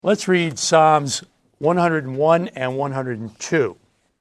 Let's read Psalms 101 and 102.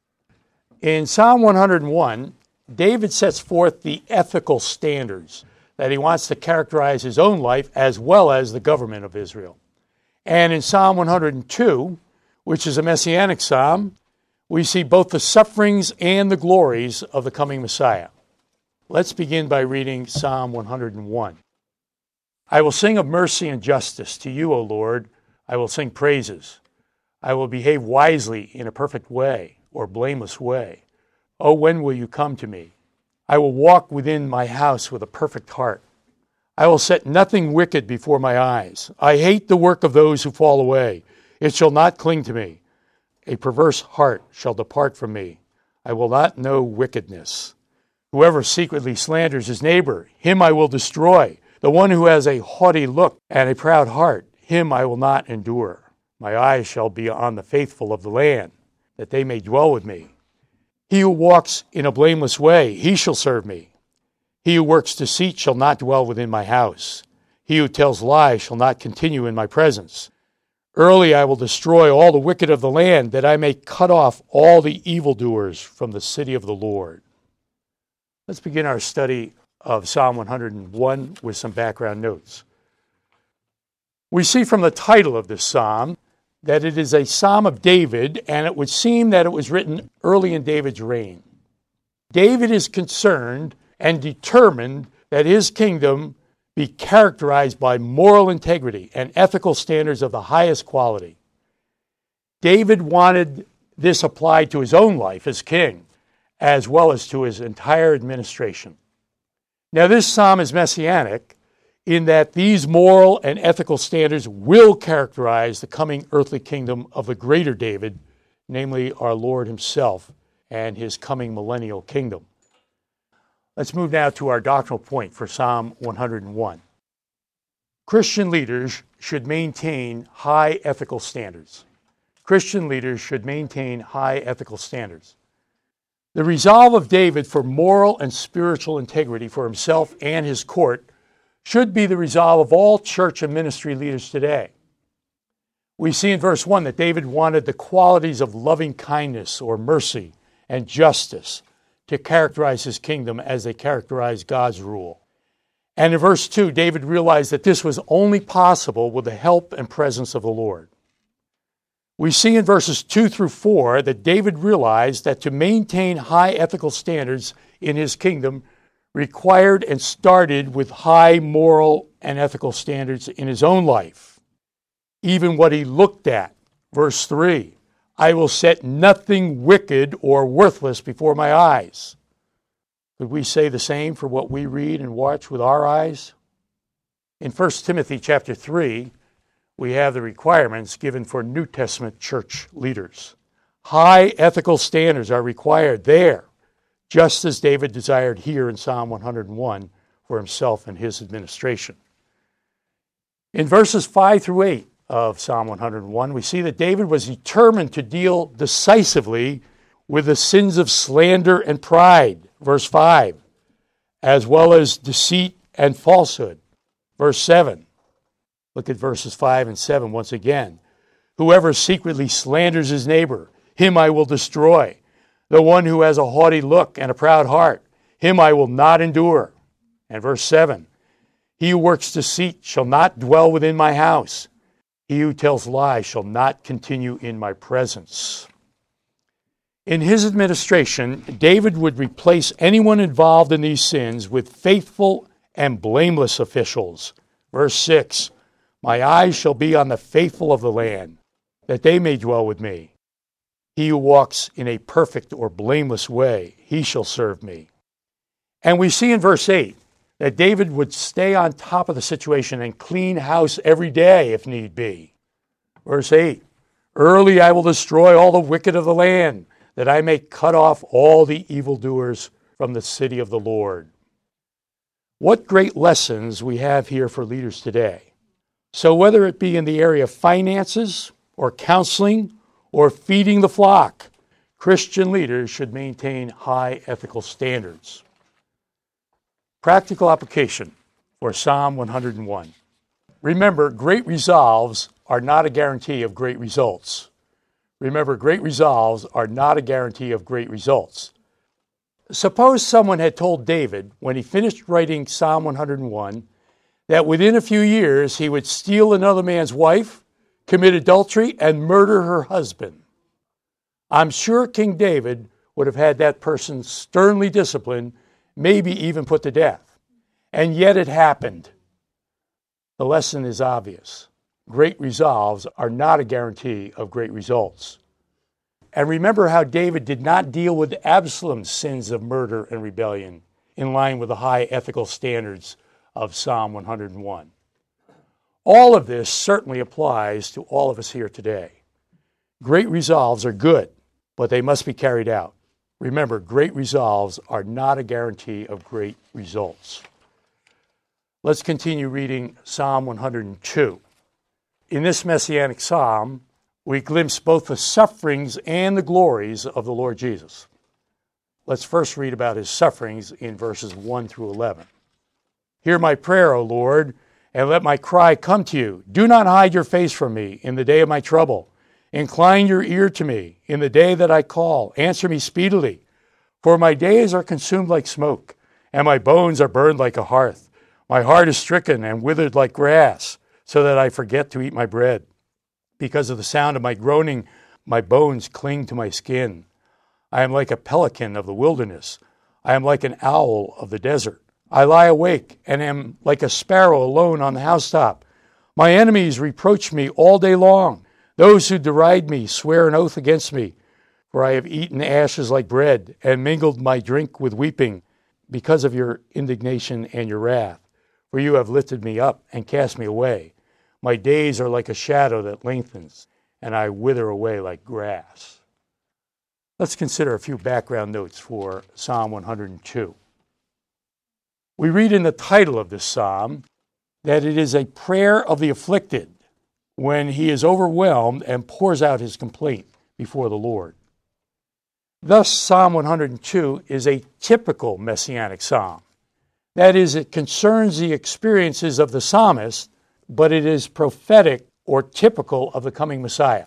In Psalm 101, David sets forth the ethical standards that he wants to characterize his own life as well as the government of Israel. And in Psalm 102, which is a messianic psalm, we see both the sufferings and the glories of the coming Messiah. Let's begin by reading Psalm 101. I will sing of mercy and justice to you, O Lord. I will sing praises. I will behave wisely in a perfect way or blameless way. Oh, when will you come to me? I will walk within my house with a perfect heart. I will set nothing wicked before my eyes. I hate the work of those who fall away. It shall not cling to me. A perverse heart shall depart from me. I will not know wickedness. Whoever secretly slanders his neighbor, him I will destroy. The one who has a haughty look and a proud heart, him I will not endure. My eyes shall be on the faithful of the land, that they may dwell with me. He who walks in a blameless way, he shall serve me. He who works deceit shall not dwell within my house. He who tells lies shall not continue in my presence. Early I will destroy all the wicked of the land, that I may cut off all the evildoers from the city of the Lord. Let's begin our study of Psalm 101 with some background notes. We see from the title of this psalm that it is a psalm of David, and it would seem that it was written early in David's reign. David is concerned and determined that his kingdom be characterized by moral integrity and ethical standards of the highest quality. David wanted this applied to his own life as king, as well as to his entire administration. Now, this psalm is messianic in that these moral and ethical standards will characterize the coming earthly kingdom of the greater David, namely our Lord himself and his coming millennial kingdom. Let's move now to our doctrinal point for Psalm 101. Christian leaders should maintain high ethical standards. Christian leaders should maintain high ethical standards. The resolve of David for moral and spiritual integrity for himself and his court should be the resolve of all church and ministry leaders today. We see in verse 1 that David wanted the qualities of loving kindness or mercy and justice to characterize his kingdom as they characterize God's rule. And in verse 2, David realized that this was only possible with the help and presence of the Lord. We see in verses 2 through 4 that David realized that to maintain high ethical standards in his kingdom required and started with high moral and ethical standards in his own life. Even what he looked at. Verse 3, I will set nothing wicked or worthless before my eyes. Could we say the same for what we read and watch with our eyes? In 1 Timothy chapter 3, we have the requirements given for New Testament church leaders. High ethical standards are required there, just as David desired here in Psalm 101 for himself and his administration. In verses 5 through 8 of Psalm 101, we see that David was determined to deal decisively with the sins of slander and pride, verse 5, as well as deceit and falsehood, verse 7. Look at verses 5 and 7 once again. Whoever secretly slanders his neighbor, him I will destroy. The one who has a haughty look and a proud heart, him I will not endure. And verse 7, he who works deceit shall not dwell within my house. He who tells lies shall not continue in my presence. In his administration, David would replace anyone involved in these sins with faithful and blameless officials. Verse 6, my eyes shall be on the faithful of the land, that they may dwell with me. He who walks in a perfect or blameless way, he shall serve me. And we see in verse 8 that David would stay on top of the situation and clean house every day if need be. Verse 8, early I will destroy all the wicked of the land, that I may cut off all the evildoers from the city of the Lord. What great lessons we have here for leaders today. So whether it be in the area of finances or counseling or feeding the flock, Christian leaders should maintain high ethical standards. Practical application for Psalm 101. Remember, great resolves are not a guarantee of great results. Remember, great resolves are not a guarantee of great results. Suppose someone had told David, when he finished writing Psalm 101, that within a few years he would steal another man's wife, commit adultery, and murder her husband. I'm sure King David would have had that person sternly disciplined, maybe even put to death. And yet it happened. The lesson is obvious. Great resolves are not a guarantee of great results. And remember how David did not deal with Absalom's sins of murder and rebellion in line with the high ethical standards of Psalm 101. All of this certainly applies to all of us here today. Great resolves are good, but they must be carried out. Remember, great resolves are not a guarantee of great results. Let's continue reading Psalm 102. In this messianic psalm, we glimpse both the sufferings and the glories of the Lord Jesus. Let's first read about his sufferings in verses 1 through 11. Hear my prayer, O Lord, and let my cry come to you. Do not hide your face from me in the day of my trouble. Incline your ear to me in the day that I call. Answer me speedily. For my days are consumed like smoke, and my bones are burned like a hearth. My heart is stricken and withered like grass, so that I forget to eat my bread. Because of the sound of my groaning, my bones cling to my skin. I am like a pelican of the wilderness. I am like an owl of the desert. I lie awake and am like a sparrow alone on the housetop. My enemies reproach me all day long. Those who deride me swear an oath against me. For I have eaten ashes like bread and mingled my drink with weeping because of your indignation and your wrath. For you have lifted me up and cast me away. My days are like a shadow that lengthens, and I wither away like grass. Let's consider a few background notes for Psalm 102. We read in the title of this psalm that it is a prayer of the afflicted when he is overwhelmed and pours out his complaint before the Lord. Thus, Psalm 102 is a typical messianic psalm. That is, it concerns the experiences of the psalmist, but it is prophetic or typical of the coming Messiah.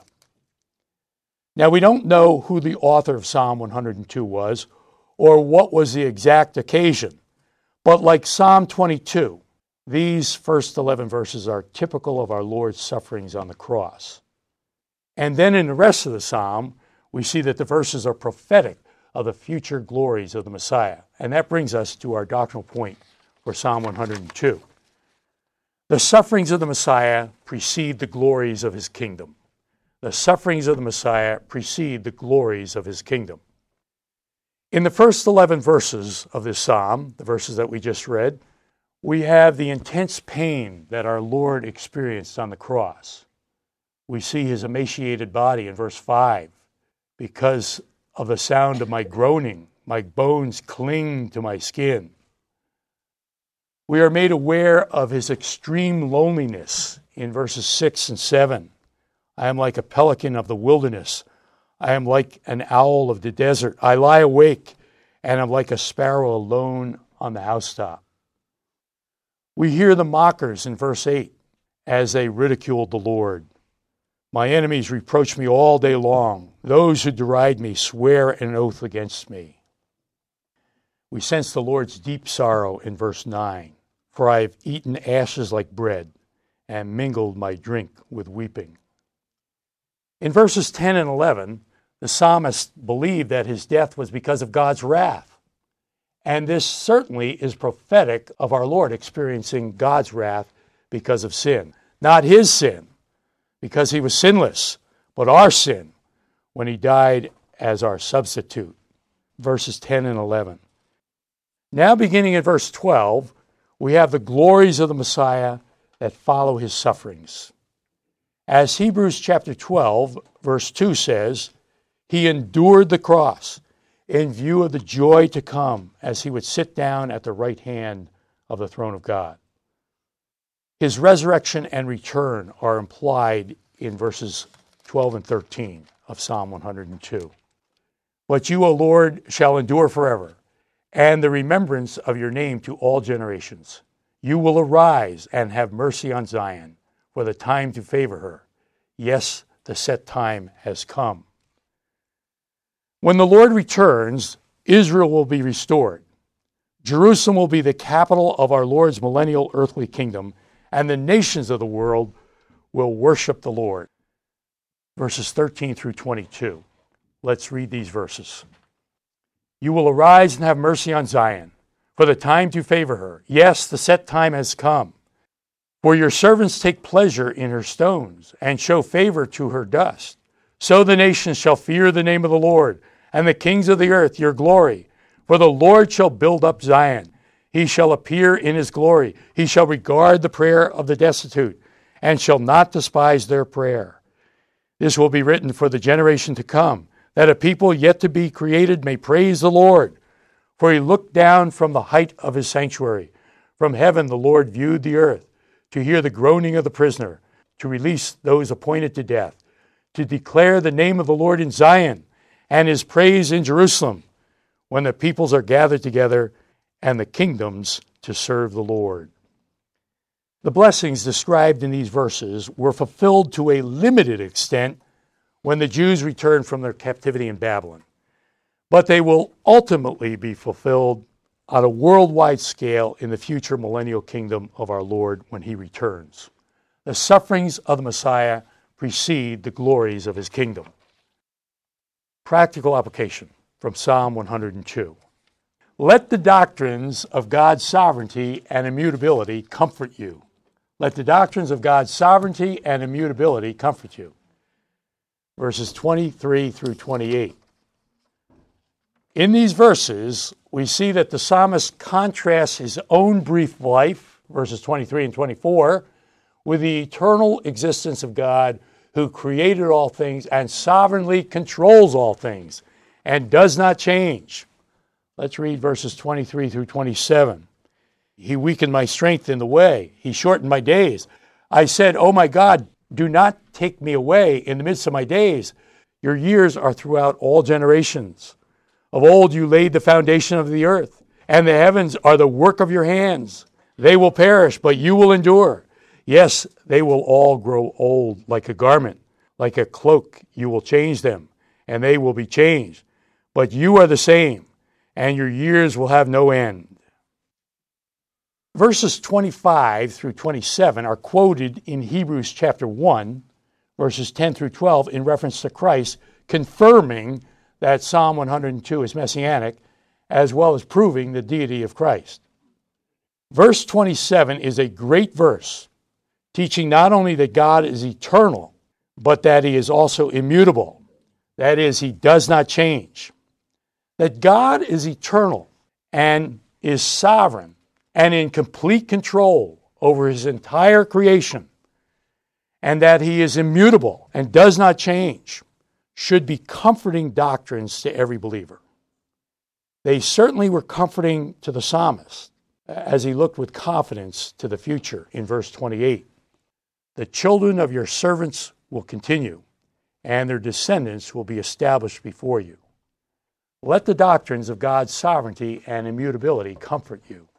Now, we don't know who the author of Psalm 102 was or what was the exact occasion, but like Psalm 22, these first 11 verses are typical of our Lord's sufferings on the cross. And then in the rest of the psalm, we see that the verses are prophetic of the future glories of the Messiah. And that brings us to our doctrinal point for Psalm 102. The sufferings of the Messiah precede the glories of his kingdom. The sufferings of the Messiah precede the glories of his kingdom. In the first 11 verses of this psalm, the verses that we just read, we have the intense pain that our Lord experienced on the cross. We see his emaciated body in verse 5. Because of the sound of my groaning, my bones cling to my skin. We are made aware of his extreme loneliness in verses 6 and 7. I am like a pelican of the wilderness. I am like an owl of the desert. I lie awake and am like a sparrow alone on the housetop. We hear the mockers in verse 8 as they ridiculed the Lord. My enemies reproach me all day long. Those who deride me swear an oath against me. We sense the Lord's deep sorrow in verse 9. For I have eaten ashes like bread and mingled my drink with weeping. In verses 10 and 11, the psalmist believed that his death was because of God's wrath. And this certainly is prophetic of our Lord experiencing God's wrath because of sin. Not his sin, because he was sinless, but our sin when he died as our substitute. Verses 10 and 11. Now beginning at verse 12, we have the glories of the Messiah that follow his sufferings. As Hebrews chapter 12, verse 2 says, he endured the cross in view of the joy to come as he would sit down at the right hand of the throne of God. His resurrection and return are implied in verses 12 and 13 of Psalm 102. But you, O Lord, shall endure forever, and the remembrance of your name to all generations. You will arise and have mercy on Zion, for the time to favor her. Yes, the set time has come. When the Lord returns, Israel will be restored. Jerusalem will be the capital of our Lord's millennial earthly kingdom, and the nations of the world will worship the Lord. Verses 13 through 22. Let's read these verses. You will arise and have mercy on Zion, for the time to favor her. Yes, the set time has come. For your servants take pleasure in her stones, and show favor to her dust. So the nations shall fear the name of the Lord, and the kings of the earth your glory. For the Lord shall build up Zion. He shall appear in his glory. He shall regard the prayer of the destitute, and shall not despise their prayer. This will be written for the generation to come, that a people yet to be created may praise the Lord. For he looked down from the height of his sanctuary. From heaven the Lord viewed the earth, to hear the groaning of the prisoner, to release those appointed to death, to declare the name of the Lord in Zion, and his praise in Jerusalem, when the peoples are gathered together, and the kingdoms to serve the Lord. The blessings described in these verses were fulfilled to a limited extent when the Jews returned from their captivity in Babylon. But they will ultimately be fulfilled on a worldwide scale in the future millennial kingdom of our Lord when he returns. The sufferings of the Messiah precede the glories of his kingdom. Practical application from Psalm 102. Let the doctrines of God's sovereignty and immutability comfort you. Let the doctrines of God's sovereignty and immutability comfort you. Verses 23 through 28. In these verses, we see that the psalmist contrasts his own brief life, verses 23 and 24, with the eternal existence of God who created all things and sovereignly controls all things and does not change. Let's read verses 23 through 27. He weakened my strength in the way. He shortened my days. I said, "Oh my God, do not take me away in the midst of my days. Your years are throughout all generations. Of old you laid the foundation of the earth, and the heavens are the work of your hands. They will perish, but you will endure. Yes, they will all grow old like a garment. Like a cloak you will change them, and they will be changed. But you are the same, and your years will have no end." Verses 25 through 27 are quoted in Hebrews chapter 1, verses 10 through 12, in reference to Christ, confirming that Psalm 102 is messianic, as well as proving the deity of Christ. Verse 27 is a great verse, teaching not only that God is eternal, but that he is also immutable. That is, he does not change. That God is eternal and is sovereign and in complete control over his entire creation, and that he is immutable and does not change, should be comforting doctrines to every believer. They certainly were comforting to the psalmist as he looked with confidence to the future in verse 28. The children of your servants will continue, and their descendants will be established before you. Let the doctrines of God's sovereignty and immutability comfort you.